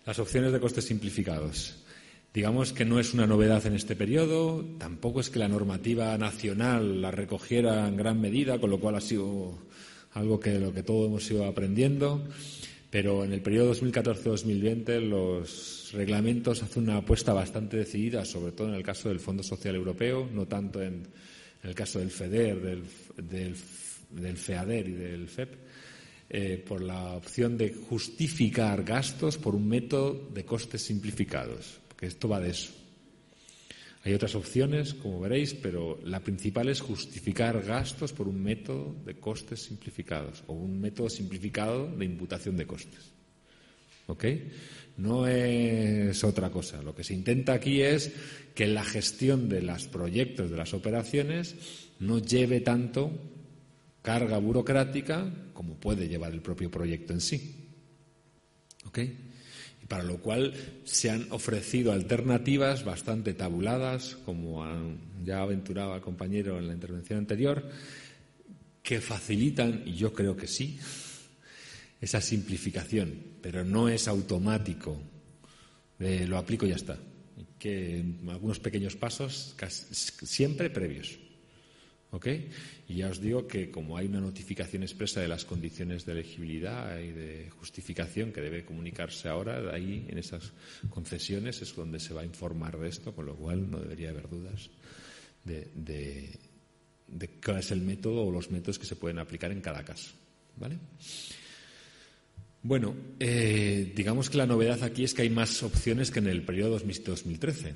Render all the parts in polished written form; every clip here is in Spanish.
Las opciones de costes simplificados. Digamos que no es una novedad en este periodo, tampoco es que la normativa nacional la recogiera en gran medida, con lo cual ha sido algo que lo que todos hemos ido aprendiendo, pero en el periodo 2014-2020 los reglamentos hacen una apuesta bastante decidida, sobre todo en el caso del Fondo Social Europeo, no tanto en el caso del FEDER, del FEADER y del FEP, por la opción de justificar gastos por un método de costes simplificados. Que esto va de eso. Hay otras opciones, como veréis, pero la principal es justificar gastos por un método de costes simplificados o un método simplificado de imputación de costes. ¿Ok? No es otra cosa. Lo que se intenta aquí es que la gestión de los proyectos, de las operaciones, no lleve tanto carga burocrática como puede llevar el propio proyecto en sí. ¿Ok? Para lo cual se han ofrecido alternativas bastante tabuladas, como ya aventuraba el compañero en la intervención anterior, que facilitan, y yo creo que sí, esa simplificación, pero no es automático, lo aplico y ya está. Que algunos pequeños pasos, siempre previos. ¿Ok? Y ya os digo que como hay una notificación expresa de las condiciones de elegibilidad y de justificación que debe comunicarse ahora, ahí en esas concesiones es donde se va a informar de esto, con lo cual no debería haber dudas de cuál es el método o los métodos que se pueden aplicar en cada caso. ¿Vale? Bueno, digamos que la novedad aquí es que hay más opciones que en el periodo 2013.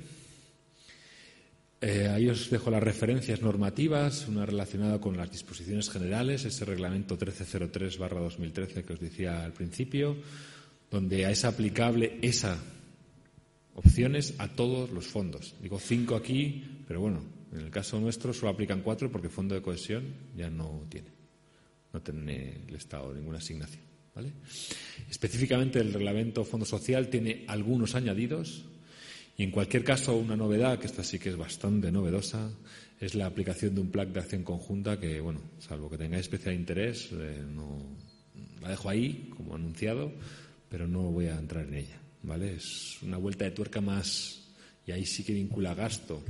Ahí os dejo las referencias normativas, una relacionada con las disposiciones generales, ese reglamento 1303/2013 que os decía al principio, donde es aplicable esas opciones a todos los fondos. Digo 5 aquí, pero bueno, en el caso nuestro solo aplican 4 porque Fondo de Cohesión ya no tiene el Estado ninguna asignación. ¿Vale? Específicamente el reglamento Fondo Social tiene algunos añadidos. Y en cualquier caso, una novedad, que esta sí que es bastante novedosa, es la aplicación de un plan de acción conjunta que, bueno, salvo que tengáis especial interés, no la dejo ahí como anunciado, pero no voy a entrar en ella, ¿vale? Es una vuelta de tuerca más, y ahí sí que vincula gasto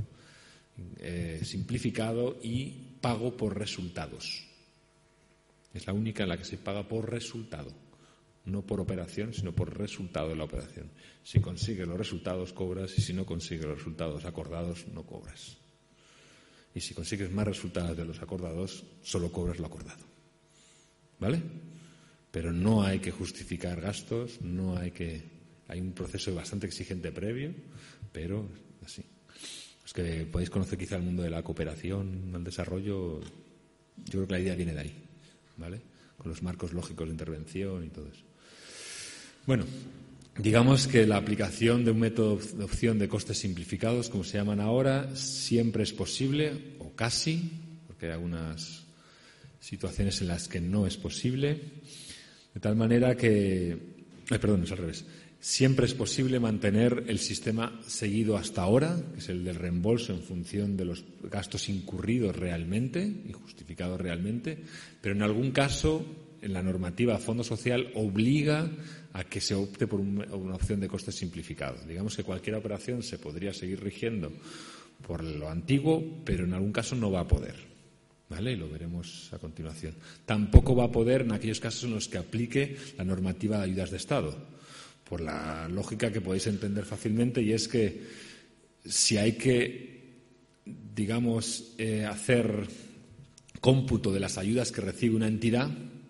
simplificado y pago por resultados. Es la única en la que se paga por resultado. No por operación, sino por resultado de la operación. Si consigues los resultados, cobras, y si no consigues los resultados acordados, no cobras. Y si consigues más resultados de los acordados, solo cobras lo acordado. ¿Vale? Pero no hay que justificar gastos, hay un proceso bastante exigente previo, pero así. Los que podéis conocer quizá el mundo de la cooperación, el desarrollo, yo creo que la idea viene de ahí, ¿vale? Con los marcos lógicos de intervención y todo eso. Bueno, digamos que la aplicación de un método de opción de costes simplificados, como se llaman ahora, siempre es posible, o casi, porque hay algunas situaciones en las que no es posible, de tal manera que, perdón, es al revés, siempre es posible mantener el sistema seguido hasta ahora, que es el del reembolso en función de los gastos incurridos realmente y justificados realmente, pero en algún caso en la normativa Fondo Social obliga a que se opte por una opción de costes simplificados. Digamos que cualquier operación se podría seguir rigiendo por lo antiguo, pero en algún caso no va a poder. ¿Vale? Y lo veremos a continuación. Tampoco va a poder en aquellos casos en los que aplique la normativa de ayudas de Estado, por la lógica que podéis entender fácilmente, y es que si hay que, digamos, hacer cómputo de las ayudas que recibe una entidad,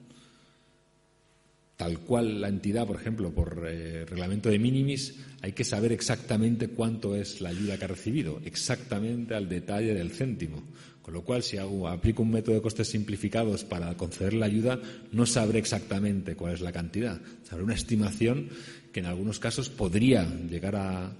tal cual la entidad, por ejemplo, por reglamento de minimis, hay que saber exactamente cuánto es la ayuda que ha recibido, exactamente al detalle del céntimo. Con lo cual, si aplico un método de costes simplificados para conceder la ayuda, no sabré exactamente cuál es la cantidad. Sabré una estimación que en algunos casos podría llegar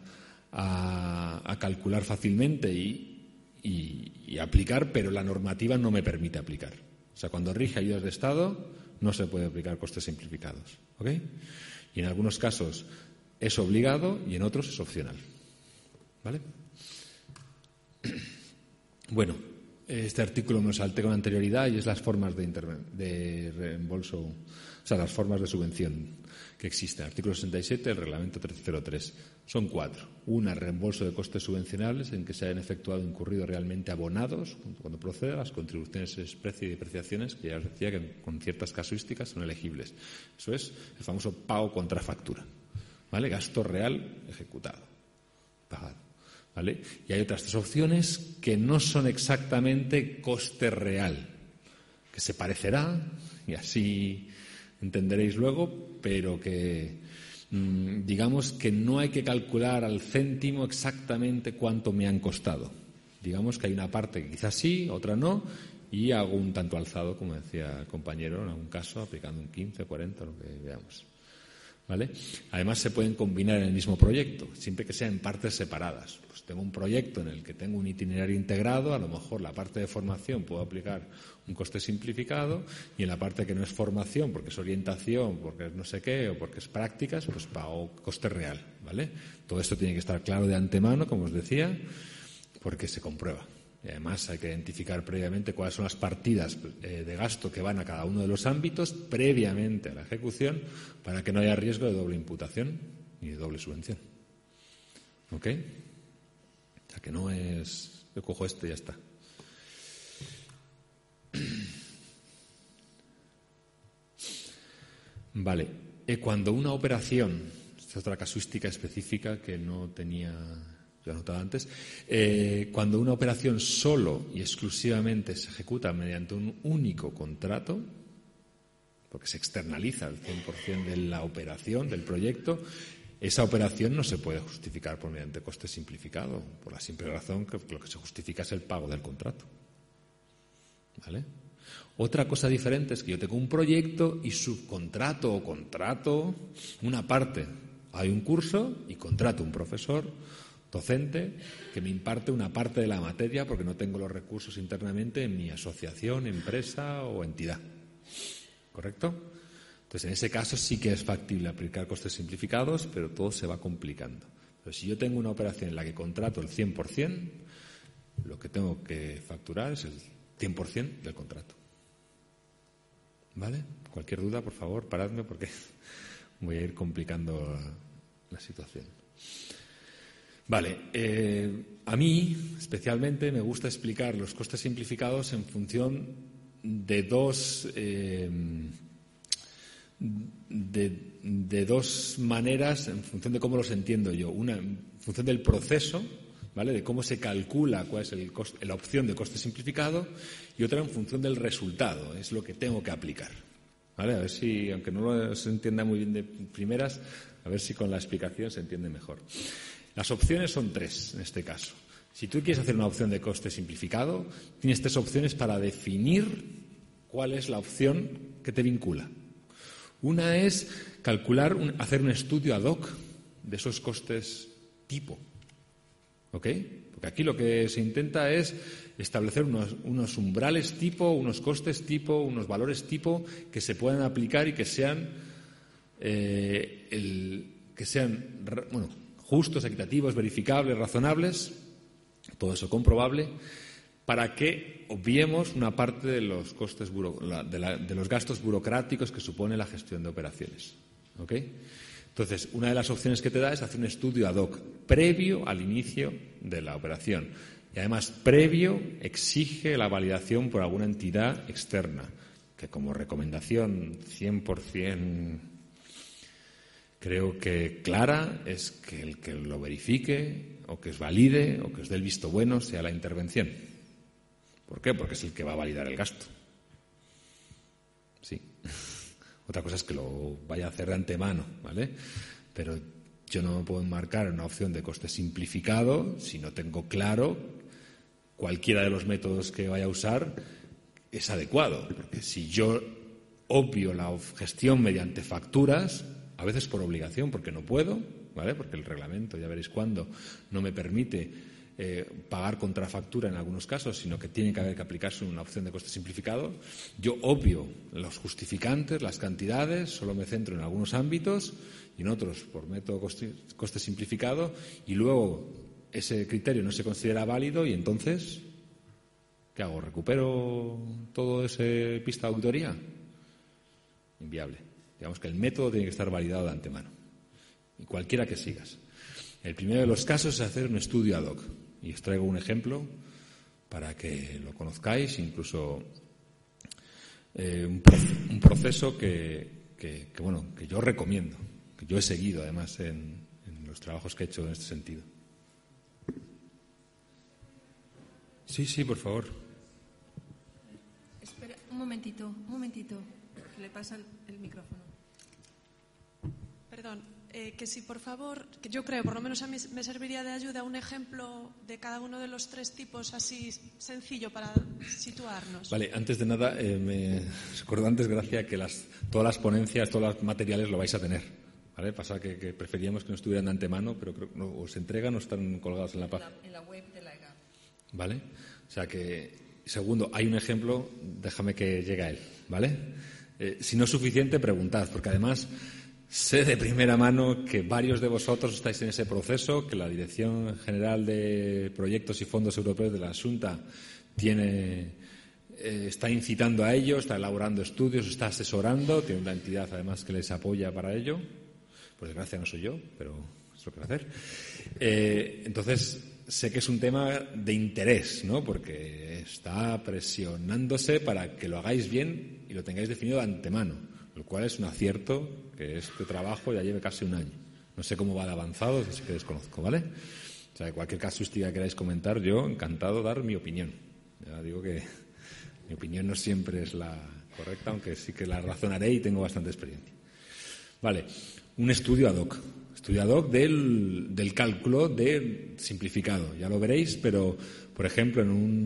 a calcular fácilmente y aplicar, pero la normativa no me permite aplicar. O sea, cuando rige ayudas de Estado, no se puede aplicar costes simplificados. ¿Ok? Y en algunos casos es obligado y en otros es opcional. ¿Vale? Bueno, Este artículo me lo salté con anterioridad y es las formas de reembolso, o sea, las formas de subvención que existen. Artículo 67 del Reglamento 1303. Son 4. Una, reembolso de costes subvencionables en que se hayan efectuado incurrido realmente abonados, cuando proceda, las contribuciones en especie y depreciaciones, que ya os decía que con ciertas casuísticas son elegibles. Eso es el famoso pago contra factura. ¿Vale? Gasto real ejecutado, pagado. ¿Vale? Y hay otras 3 opciones que no son exactamente coste real, que se parecerá, y así entenderéis luego, pero que digamos que no hay que calcular al céntimo exactamente cuánto me han costado. Digamos que hay una parte que quizás sí, otra no, y hago un tanto alzado, como decía el compañero, en algún caso, aplicando un 15, 40, lo que veamos. ¿Vale? Además, se pueden combinar en el mismo proyecto, siempre que sea en partes separadas. Pues tengo un proyecto en el que tengo un itinerario integrado, a lo mejor la parte de formación puedo aplicar un coste simplificado y en la parte que no es formación, porque es orientación, porque es no sé qué o porque es prácticas, pues pago coste real. ¿Vale? Todo esto tiene que estar claro de antemano, como os decía, porque se comprueba. Y además hay que identificar previamente cuáles son las partidas de gasto que van a cada uno de los ámbitos previamente a la ejecución para que no haya riesgo de doble imputación ni de doble subvención. ¿Ok? O sea que no es... Yo cojo esto y ya está. Vale. Cuando una operación... Esta es otra casuística específica que no tenía... Yo he anotado antes, cuando una operación solo y exclusivamente se ejecuta mediante un único contrato, porque se externaliza el 100% de la operación, del proyecto, esa operación no se puede justificar por mediante coste simplificado, por la simple razón que lo que se justifica es el pago del contrato. ¿Vale? Otra cosa diferente es que yo tengo un proyecto y subcontrato o contrato una parte. Hay un curso y contrato un profesor docente que me imparte una parte de la materia porque no tengo los recursos internamente en mi asociación, empresa o entidad. ¿Correcto? Entonces, en ese caso sí que es factible aplicar costes simplificados, pero todo se va complicando. Pero si yo tengo una operación en la que contrato el 100%, lo que tengo que facturar es el 100% del contrato. ¿Vale? Cualquier duda, por favor, paradme porque voy a ir complicando la situación. Vale, a mí especialmente me gusta explicar los costes simplificados en función de dos maneras, en función de cómo los entiendo yo. Una, en función del proceso, ¿vale? De cómo se calcula cuál es la opción de coste simplificado, y otra en función del resultado, es lo que tengo que aplicar. ¿Vale? A ver si, aunque no se entienda muy bien de primeras, a ver si con la explicación se entiende mejor. Las opciones son 3 en este caso. Si tú quieres hacer una opción de coste simplificado, tienes 3 opciones para definir cuál es la opción que te vincula. Una es hacer un estudio ad hoc de esos costes tipo. ¿Ok? Porque aquí lo que se intenta es establecer unos umbrales tipo, unos costes tipo, unos valores tipo que se puedan aplicar y que sean justos, equitativos, verificables, razonables, todo eso comprobable, para que obviemos una parte de los costes de los gastos burocráticos que supone la gestión de operaciones. ¿Ok? Entonces, una de las opciones que te da es hacer un estudio ad hoc previo al inicio de la operación. Y además, previo exige la validación por alguna entidad externa, que como recomendación 100% creo que clara es que el que lo verifique o que os valide o que os dé el visto bueno sea la intervención. ¿Por qué? Porque es el que va a validar el gasto. Sí. Otra cosa es que lo vaya a hacer de antemano, ¿vale? Pero yo no me puedo enmarcar en una opción de coste simplificado si no tengo claro cualquiera de los métodos que vaya a usar es adecuado. Porque si yo obvio la gestión mediante facturas, a veces por obligación, porque no puedo, ¿vale? Porque el reglamento, ya veréis cuándo, no me permite pagar contrafactura en algunos casos, sino que tiene que haber que aplicarse una opción de coste simplificado. Yo obvio los justificantes, las cantidades, solo me centro en algunos ámbitos y en otros por método coste simplificado, y luego ese criterio no se considera válido y entonces ¿Qué hago? ¿Recupero todo ese pista de auditoría? Inviable. Digamos que el método tiene que estar validado de antemano. Y cualquiera que sigas. El primero de los casos es hacer un estudio ad hoc. Y os traigo un ejemplo para que lo conozcáis, incluso un proceso que yo recomiendo, que yo he seguido además en los trabajos que he hecho en este sentido. Sí, por favor. Espera, un momentito, que le pasa el micrófono. Perdón, que si por favor, que yo creo, por lo menos a mí me serviría de ayuda un ejemplo de cada uno de los tres tipos así sencillo para situarnos. Vale, antes de nada, me recuerdo antes, Gracia, que todas las ponencias, todos los materiales lo vais a tener. ¿Vale? Pasa que preferíamos que no estuvieran de antemano, pero creo que os entregan o están colgados en la página. En la web de la EGA. ¿Vale? O sea que, segundo, hay un ejemplo, déjame que llegue a él, ¿vale? Si no es suficiente, preguntad, porque además sé de primera mano que varios de vosotros estáis en ese proceso, que la Dirección General de Proyectos y Fondos Europeos de la Xunta está incitando a ello, está elaborando estudios, está asesorando, tiene una entidad además que les apoya para ello. Por desgracia no soy yo, pero es lo que va a hacer. Entonces, sé que es un tema de interés, ¿no? Porque está presionándose para que lo hagáis bien y lo tengáis definido de antemano, lo cual es un acierto que este trabajo ya lleve casi un año. No sé cómo va de avanzado, es que desconozco, ¿vale? O sea, en cualquier casuística que queráis comentar, yo encantado de dar mi opinión. Ya digo que mi opinión no siempre es la correcta, aunque sí que la razonaré y tengo bastante experiencia. Vale, un estudio ad hoc. Estudio ad hoc del cálculo de simplificado. Ya lo veréis, pero, por ejemplo,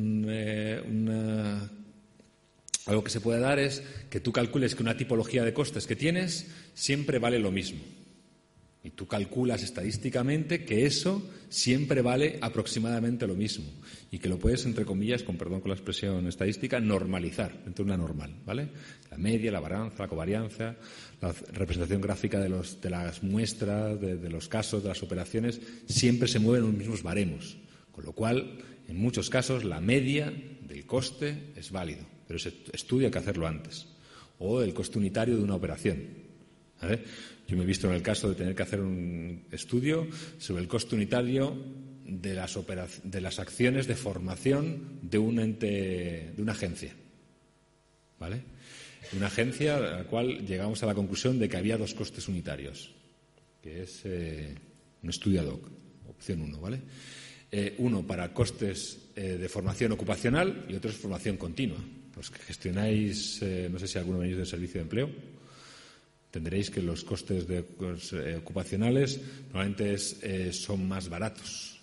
algo que se puede dar es que tú calcules que una tipología de costes que tienes siempre vale lo mismo. Y tú calculas estadísticamente que eso siempre vale aproximadamente lo mismo. Y que lo puedes, entre comillas, con perdón con la expresión estadística, normalizar dentro de una normal, ¿vale? La media, la varianza, la covarianza, la representación gráfica de las muestras, de los casos, de las operaciones, siempre se mueven en los mismos baremos. Con lo cual, en muchos casos, la media del coste es válido. Pero ese estudio hay que hacerlo antes. O el coste unitario de una operación, ¿vale? Yo me he visto en el caso de tener que hacer un estudio sobre el coste unitario de las acciones de formación de un ente, de una agencia, ¿vale? De una agencia a la cual llegamos a la conclusión de que había dos costes unitarios, que es un estudio ad hoc, opción 1, ¿vale? Uno para costes de formación ocupacional y otro es formación continua. Los que gestionáis, no sé si alguno venís del servicio de empleo, entenderéis que los costes ocupacionales normalmente son más baratos.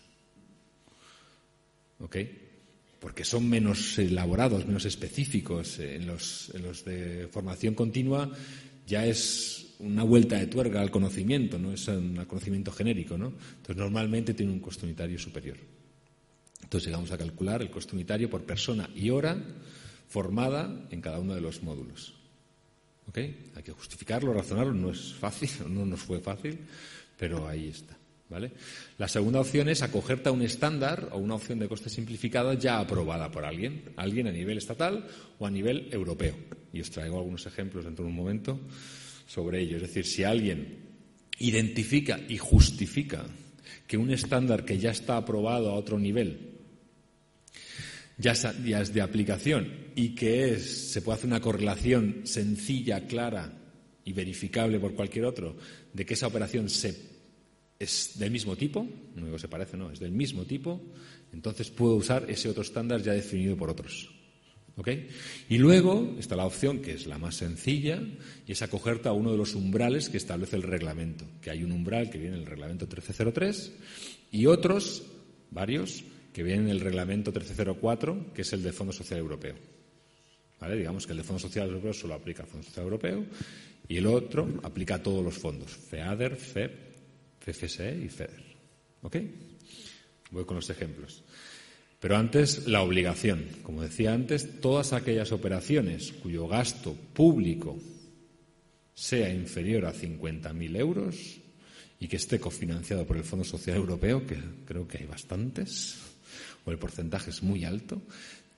¿Ok? Porque son menos elaborados, menos específicos. En los de formación continua ya es una vuelta de tuerca al conocimiento, no es un conocimiento genérico, ¿no? Entonces, normalmente tiene un coste unitario superior. Entonces, llegamos a calcular el coste unitario por persona y hora formada en cada uno de los módulos. ¿Ok? Hay que justificarlo, razonarlo, no es fácil, no nos fue fácil, pero ahí está, ¿vale? La segunda opción es acogerte a un estándar o una opción de coste simplificada ya aprobada por alguien a nivel estatal o a nivel europeo. Y os traigo algunos ejemplos dentro de un momento sobre ello. Es decir, si alguien identifica y justifica que un estándar que ya está aprobado a otro nivel ya es de aplicación y que se puede hacer una correlación sencilla, clara y verificable por cualquier otro de que esa operación es del mismo tipo, no digo se parece, no, es del mismo tipo, entonces puedo usar ese otro estándar ya definido por otros. ¿Ok? Y luego está la opción que es la más sencilla y es acogerte a uno de los umbrales que establece el reglamento, que hay un umbral que viene en el reglamento 1303 y otros, varios, que viene en el reglamento 1304, que es el de Fondo Social Europeo. ¿Vale? Digamos que el de Fondo Social Europeo solo aplica al Fondo Social Europeo y el otro aplica a todos los fondos, FEADER, FEP, FFSE y FEDER. ¿Ok? Voy con los ejemplos. Pero antes, la obligación. Como decía antes, todas aquellas operaciones cuyo gasto público sea inferior a 50.000 euros y que esté cofinanciado por el Fondo Social Europeo, que creo que hay bastantes, o el porcentaje es muy alto,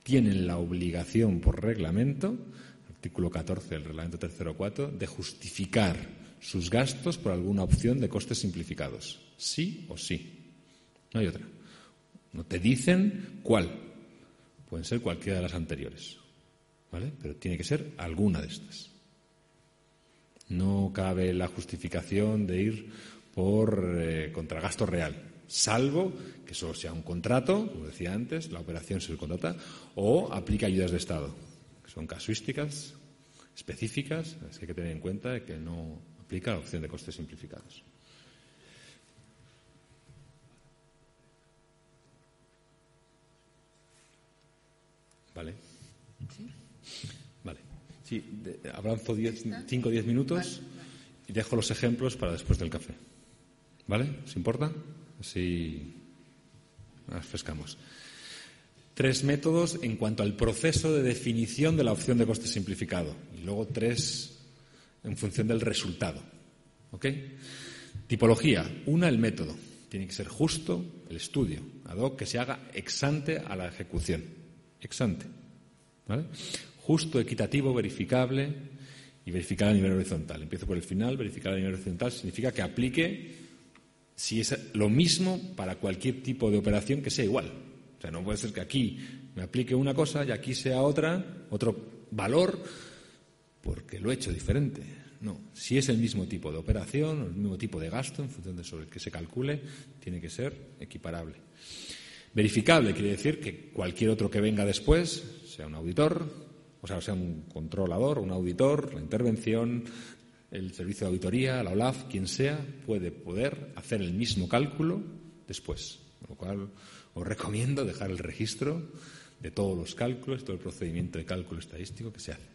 tienen la obligación por reglamento, artículo 14 del reglamento 304, de justificar sus gastos por alguna opción de costes simplificados. Sí o sí. No hay otra. No te dicen cuál. Pueden ser cualquiera de las anteriores, ¿vale? Pero tiene que ser alguna de estas. No cabe la justificación de ir por contragasto real, salvo que solo sea un contrato, como decía antes, la operación se contrata, o aplica ayudas de Estado, que son casuísticas específicas, las que hay que tener en cuenta que no aplica la opción de costes simplificados. ¿Vale? ¿Sí? Vale. Sí, avanzo 5 o 10 minutos y dejo los ejemplos para después del café. ¿Vale? ¿Os importa? Así refrescamos. 3 métodos en cuanto al proceso de definición de la opción de coste simplificado y luego 3 en función del resultado. ¿Ok? Tipología. 1, el método. Tiene que ser justo el estudio, ad hoc, que se haga ex ante a la ejecución. Ex ante. ¿Vale? Justo, equitativo, verificable y verificar a nivel horizontal. Empiezo por el final. Verificar a nivel horizontal significa que aplique si es lo mismo para cualquier tipo de operación que sea igual. O sea, no puede ser que aquí me aplique una cosa y aquí sea otra, otro valor, porque lo he hecho diferente. No, si es el mismo tipo de operación o el mismo tipo de gasto, en función de sobre el que se calcule, tiene que ser equiparable. Verificable quiere decir que cualquier otro que venga después, sea un auditor, o sea un controlador, un auditor, la intervención, el servicio de auditoría, la OLAF, quien sea, puede poder hacer el mismo cálculo después. Con lo cual, os recomiendo dejar el registro de todos los cálculos, todo el procedimiento de cálculo estadístico que se hace.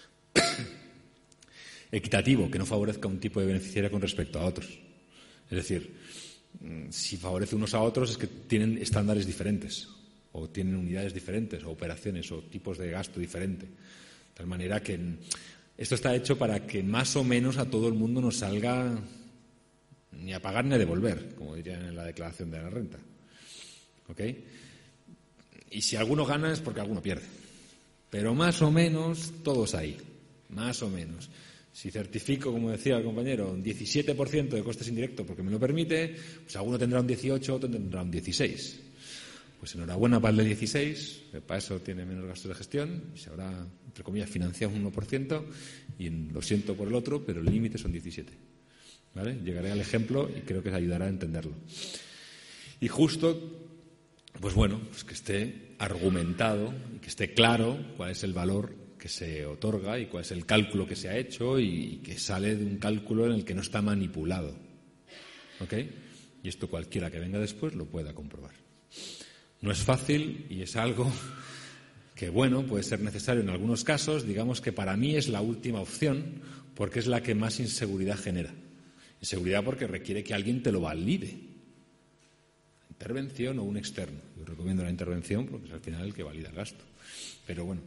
Equitativo, que no favorezca un tipo de beneficiario con respecto a otros. Es decir, si favorece unos a otros es que tienen estándares diferentes, o tienen unidades diferentes, o operaciones, o tipos de gasto diferente. De tal manera que esto está hecho para que más o menos a todo el mundo nos salga ni a pagar ni a devolver, como dirían en la declaración de la renta. ¿Ok? Y si alguno gana es porque alguno pierde. Pero más o menos todos ahí. Más o menos. Si certifico, como decía el compañero, un 17% de costes indirectos porque me lo permite, pues alguno tendrá un 18, otro tendrá un 16. Pues enhorabuena para el de 16, que para eso tiene menos gastos de gestión, y se habrá, entre comillas, financiado un 1%, y lo siento por el otro, pero el límite son 17. ¿Vale? Llegaré al ejemplo y creo que os ayudará a entenderlo. Y justo, pues bueno, pues que esté argumentado y que esté claro cuál es el valor que se otorga y cuál es el cálculo que se ha hecho y que sale de un cálculo en el que no está manipulado. ¿Ok? Y esto cualquiera que venga después lo pueda comprobar. No es fácil y es algo que, bueno, puede ser necesario en algunos casos. Digamos que para mí es la última opción porque es la que más inseguridad genera. Inseguridad porque requiere que alguien te lo valide. Intervención o un externo. Yo recomiendo la intervención porque es al final el que valida el gasto. Pero bueno,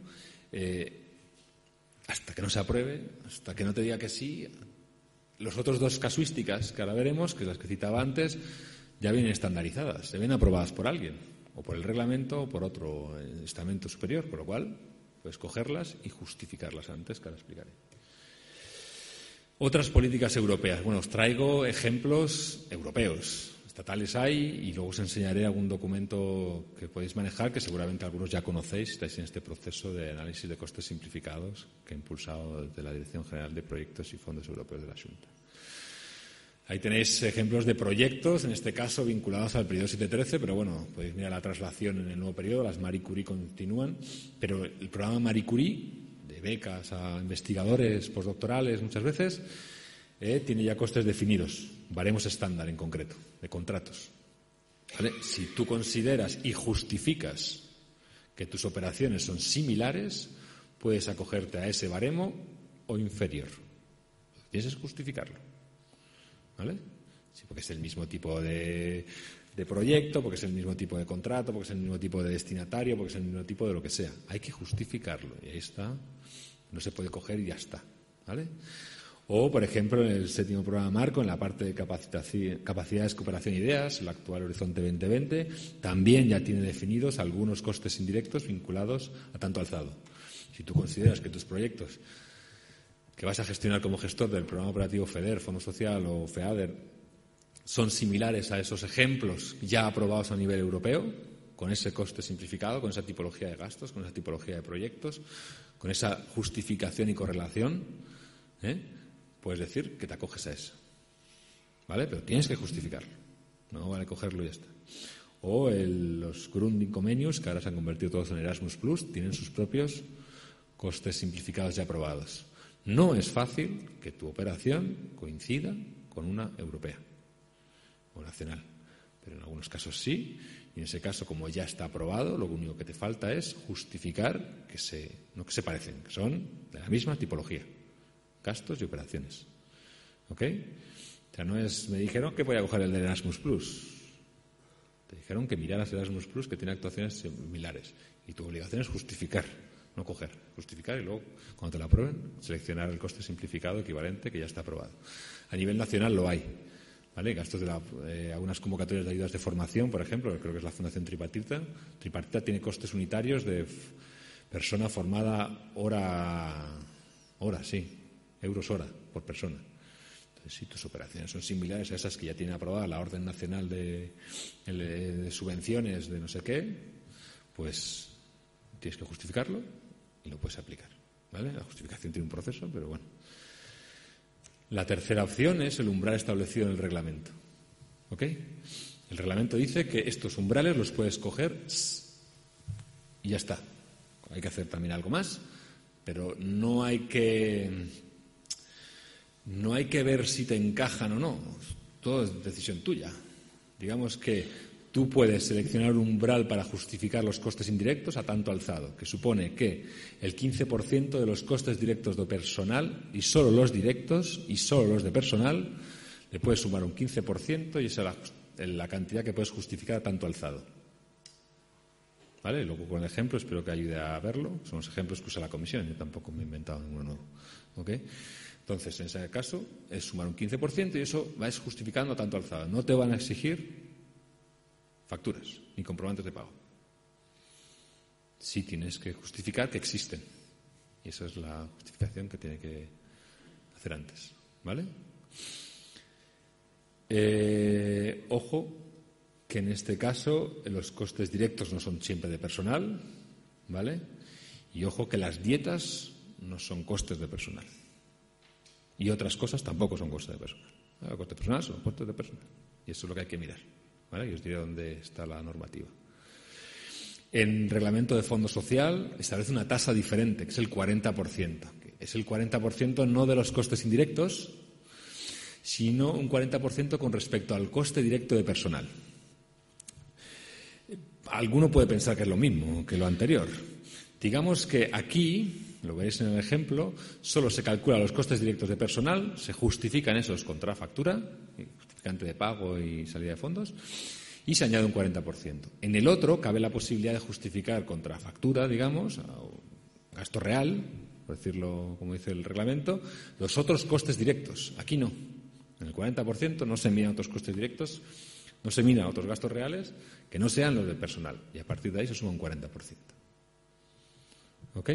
hasta que no se apruebe, hasta que no te diga que sí, los otros 2 casuísticas que ahora veremos, que las que citaba antes, ya vienen estandarizadas, se ven aprobadas por alguien, o por el reglamento o por otro estamento superior, con lo cual puedes cogerlas y justificarlas antes, que ahora explicaré. Otras políticas europeas. Bueno, os traigo ejemplos europeos. Estatales hay y luego os enseñaré algún documento que podéis manejar que seguramente algunos ya conocéis si estáis en este proceso de análisis de costes simplificados que he impulsado desde la Dirección General de Proyectos y Fondos Europeos de la Xunta. Ahí tenéis ejemplos de proyectos, en este caso vinculados al periodo 7-13, pero bueno, podéis mirar la traslación en el nuevo periodo, las Marie Curie continúan, pero el programa Marie Curie, de becas a investigadores postdoctorales muchas veces, tiene ya costes definidos, baremos estándar en concreto, de contratos. ¿Vale? Si tú consideras y justificas que tus operaciones son similares, puedes acogerte a ese baremo o inferior. Lo que tienes es justificarlo. ¿Vale? Sí, porque es el mismo tipo de proyecto, porque es el mismo tipo de contrato, porque es el mismo tipo de destinatario, porque es el mismo tipo de lo que sea. Hay que justificarlo y ahí está. No se puede coger y ya está. ¿Vale? O, por ejemplo, en el 7º programa marco, en la parte de capacidades, cooperación e ideas, el actual Horizonte 2020, también ya tiene definidos algunos costes indirectos vinculados a tanto alzado. Si tú consideras que tus proyectos que vas a gestionar como gestor del programa operativo FEDER, Fondo Social o FEADER son similares a esos ejemplos ya aprobados a nivel europeo, con ese coste simplificado, con esa tipología de gastos, con esa tipología de proyectos, con esa justificación y correlación, puedes decir que te acoges a eso. ¿Vale? Pero tienes que justificarlo. No vale cogerlo y ya está. O los Grunding Comenius, que ahora se han convertido todos en Erasmus+, tienen sus propios costes simplificados ya aprobados. No es fácil que tu operación coincida con una europea o nacional, pero en algunos casos sí, y en ese caso, como ya está aprobado, lo único que te falta es justificar no que se parecen, que son de la misma tipología, gastos y operaciones. ¿Ok? O sea, no es, me dijeron que voy a coger el de Erasmus+. Te dijeron que miraras Erasmus+, que tiene actuaciones similares, y tu obligación es justificar, no coger, justificar y luego, cuando te lo aprueben, seleccionar el coste simplificado equivalente que ya está aprobado. A nivel nacional lo hay. ¿Vale? Gastos de algunas convocatorias de ayudas de formación, por ejemplo, creo que es la Fundación Tripartita. Tripartita tiene costes unitarios de persona formada euros hora por persona. Entonces, si tus operaciones son similares a esas que ya tiene aprobada la Orden Nacional de Subvenciones de no sé qué, pues tienes que justificarlo y lo puedes aplicar. ¿Vale? La justificación tiene un proceso, pero bueno. La tercera opción es el umbral establecido en el reglamento. ¿Ok? El reglamento dice que estos umbrales los puedes coger y ya está. Hay que hacer también algo más, pero no hay que ver si te encajan o no. Todo es decisión tuya. Digamos que tú puedes seleccionar un umbral para justificar los costes indirectos a tanto alzado, que supone que el 15% de los costes directos de personal, y solo los directos y solo los de personal, le puedes sumar un 15% y esa es la cantidad que puedes justificar a tanto alzado. ¿Vale? Luego con el ejemplo espero que ayude a verlo. Son los ejemplos que usa la comisión, yo tampoco me he inventado ninguno nuevo. ¿Ok? Entonces, en ese caso, es sumar un 15% y eso vais justificando a tanto alzado. No te van a exigir facturas ni comprobantes de pago. Sí tienes que justificar que existen. Y esa es la justificación que tiene que hacer antes. ¿Vale? Ojo, que en este caso los costes directos no son siempre de personal. ¿Vale? Y ojo que las dietas no son costes de personal. Y otras cosas tampoco son costes de personal. Los costes de personal son costes de personal. Y eso es lo que hay que mirar. ¿Vale? Y os diré dónde está la normativa. En reglamento de fondo social establece una tasa diferente, que es el 40%. Que es el 40% no de los costes indirectos, sino un 40% con respecto al coste directo de personal. Alguno puede pensar que es lo mismo que lo anterior. Digamos que aquí, lo veréis en el ejemplo, solo se calculan los costes directos de personal, se justifican esos contra factura, justificante de pago y salida de fondos, y se añade un 40%. En el otro cabe la posibilidad de justificar contra factura, digamos, o gasto real, por decirlo como dice el reglamento, los otros costes directos. Aquí no. En el 40% no se miran otros costes directos, no se miran otros gastos reales que no sean los del personal. Y a partir de ahí se suma un 40%. ¿Ok?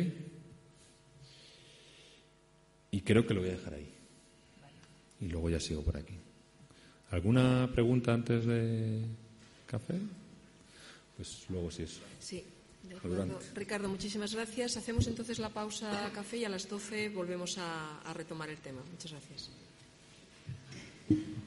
Y creo que lo voy a dejar ahí. Y luego ya sigo por aquí. ¿Alguna pregunta antes de café? Pues luego sí es. Sí, de acuerdo. Ricardo, muchísimas gracias. Hacemos entonces la pausa café y a las 12 volvemos a retomar el tema. Muchas gracias.